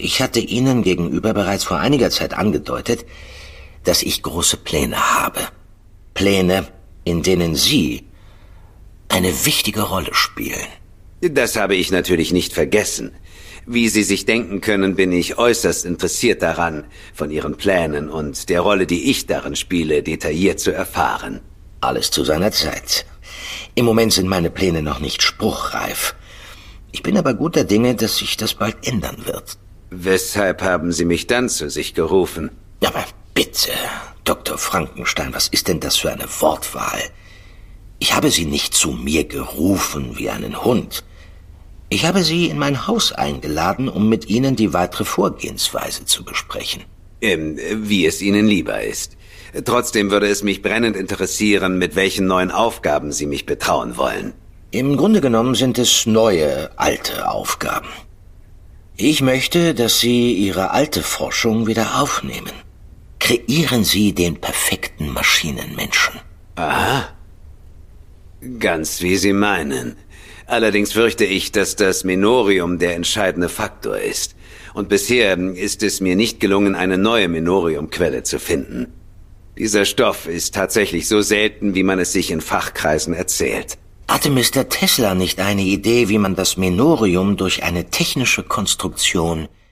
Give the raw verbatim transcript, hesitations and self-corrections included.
Ich hatte Ihnen gegenüber bereits vor einiger Zeit angedeutet, dass ich große Pläne habe. Pläne, in denen Sie eine wichtige Rolle spielen. Das habe ich natürlich nicht vergessen. Wie Sie sich denken können, bin ich äußerst interessiert daran, von Ihren Plänen und der Rolle, die ich darin spiele, detailliert zu erfahren. Alles zu seiner Zeit. Im Moment sind meine Pläne noch nicht spruchreif. Ich bin aber guter Dinge, dass sich das bald ändern wird. Weshalb haben Sie mich dann zu sich gerufen? Aber bitte, Doktor Frankenstein, was ist denn das für eine Wortwahl? Ich habe Sie nicht zu mir gerufen wie einen Hund. Ich habe Sie in mein Haus eingeladen, um mit Ihnen die weitere Vorgehensweise zu besprechen. Ähm, wie es Ihnen lieber ist. Trotzdem würde es mich brennend interessieren, mit welchen neuen Aufgaben Sie mich betrauen wollen. Im Grunde genommen sind es neue, alte Aufgaben. Ich möchte, dass Sie Ihre alte Forschung wieder aufnehmen. Kreieren Sie den perfekten Maschinenmenschen. Aha. Ganz wie Sie meinen. Allerdings fürchte ich, dass das Menorium der entscheidende Faktor ist. Und bisher ist es mir nicht gelungen, eine neue Menoriumquelle zu finden. Dieser Stoff ist tatsächlich so selten, wie man es sich in Fachkreisen erzählt. Hatte Mister Tesla nicht eine Idee, wie man das Menorium durch eine technische Konstruktion